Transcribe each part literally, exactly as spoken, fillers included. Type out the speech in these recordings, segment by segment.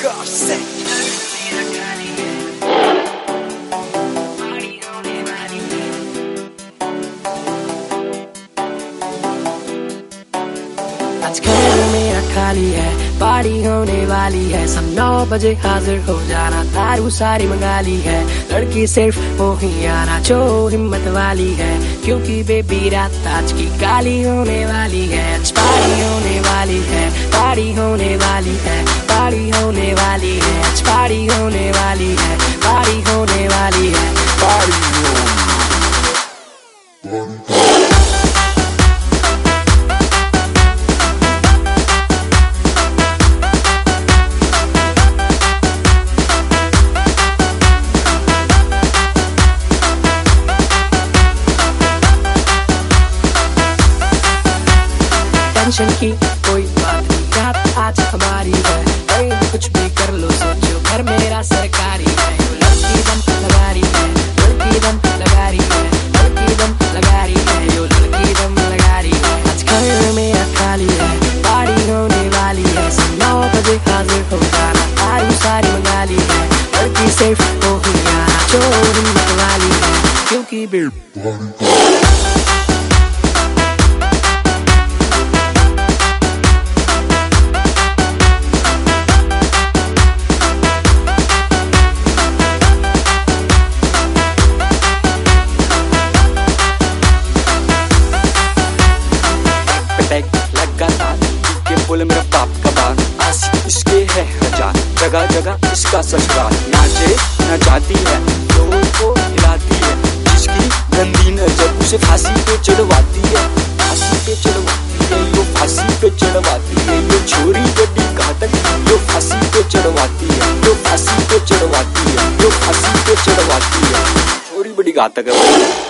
gosh, sick. आज घर मेरा खाली है, पार्टी होने वाली है, सब नौ बजे हाजिर हो जाना, दारू सारी मंगा ली है, लड़की सिर्फ वो ही आना जो हिम्मत वाली है, क्योंकि बेबी रात आज की काली होने वाली है। आज पार्टी होने वाली है, पार्टी होने वाली है, पार्टी होने वाली है, आज पार्टी होने वाली है, पार्टी होने वाली है, पार्टी टेंशन की कोई बात नहीं, रात आज हमारी है, कहीं कुछ भी कर लो सोचो घर मेरा सरकारी है। लड़की दम लगा रही है, लड़की दम लगा रही है, लड़की दम लगा रही है, यो लड़की दम लगा रही है। आज घर मेरा खाली है, पार्टी होने वाली है, सब नौ बजे हाजिर हो जाना, दारू सारी मंगा ली है, लड़की सिर्फ वो ही आना जो हिम्मत वाली है, क्योंकि बोले मेरा बाप का बात, आशिक इसके है हजार, जगह जगह इसका ससुराल, नाचे न जाती है, लोगों को हिलाती है, जिसकी गंदी नजर उसे फांसी पे चढ़वाती है, फांसी पे चढ़वाती है, यो फांसी पे चढ़वाती है, यो छोरी बड़ी घातक, यो फांसी पे चढ़वाती है, यो फांसी पे चढ़वाती है, यो फांसी पे चढ़वाती है, छोरी बड़ी घातक है।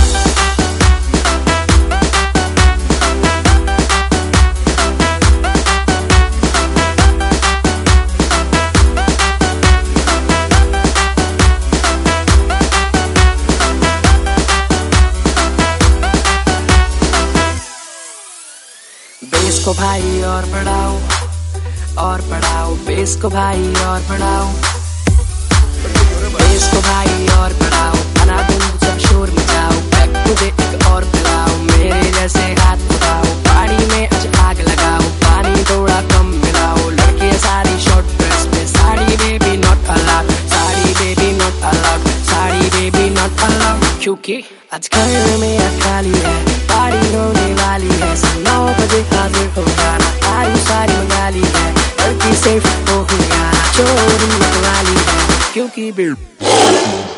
बेस को भाई और बढ़ाओ और बढ़ाओ, बेस को भाई और बढ़ाओ, बेस को भाई और बढ़ाओ, बना दूं सब शोर मचाओ, बैक मुझे एक और पिलाओ, मेरे जैसे हाथ उठाओ, पानी में आज आग लगाओ, पानी थोड़ा कम मिलाओ, लड़कियां सारी शॉर्ट ड्रेस में, sari baby not allowed, sari baby not allowed, sari baby not allowed, क्योंकि आज घर मेरा खाली है, पार्टी होने वाली है, सब नौ बजे हाजिर हो जाना, दारू सारी मंगा ली है, लड़की सिर्फ वो ही आना जो हिम्मत वाली है, क्योंकि